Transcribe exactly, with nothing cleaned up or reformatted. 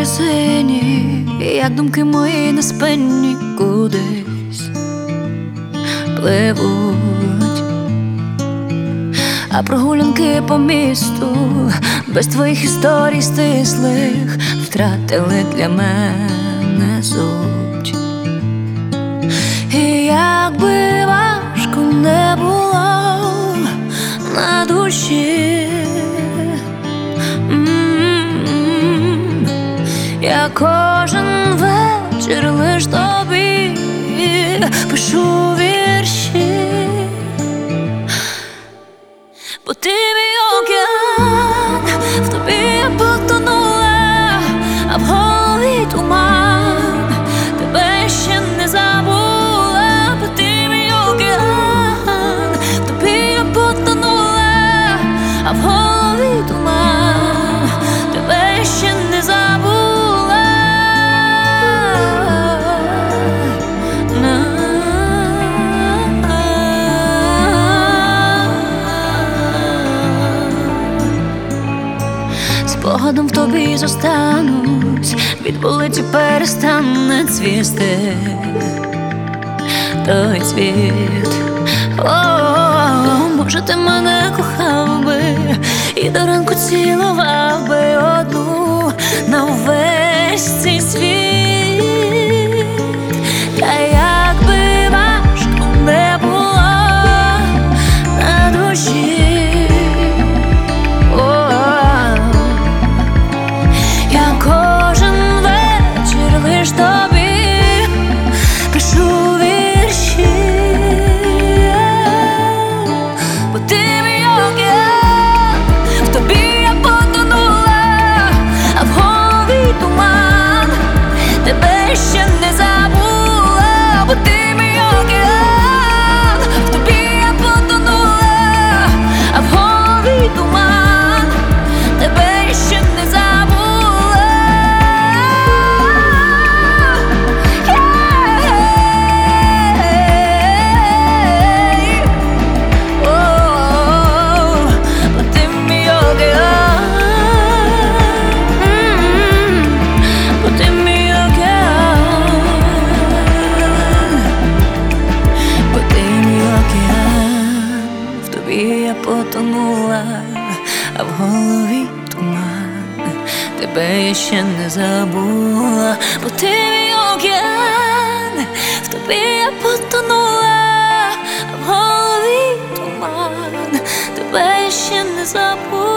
сині, як думки мої неспинні кудись пливуть, а прогулянки по місту без твоїх історій стислих втратили для мене суть. І як би важко не було на душі, м-м-м, я кожен вечір лиш тобі пишу вірші, бо ти мій океан, в тобі я потонула, а в голові туман, тебе ще не забула, бо ти мій океан, в тобі я потонула, а в голові туман, тебе ще не забула. Спогадом в тобі зостанусь, від болиті перестане цвісти той цвіт. О, може ти мене кохав би і до ранку цілував би одну на увесь цей світ. Та як би важко не було на душі, лиш тобі пишу вірші, бо ти мій океан, в тобі я потонула, а в голові туман, тебе ще не забула, бо ти мій океан, в тобі я потонула, а в голові туман, тебе ще не забула. Я потонула, а в голові туман, тебе я ще не забула, бо ти мій океан, в тобі я потонула, а в голові туман, тебе я ще не забула.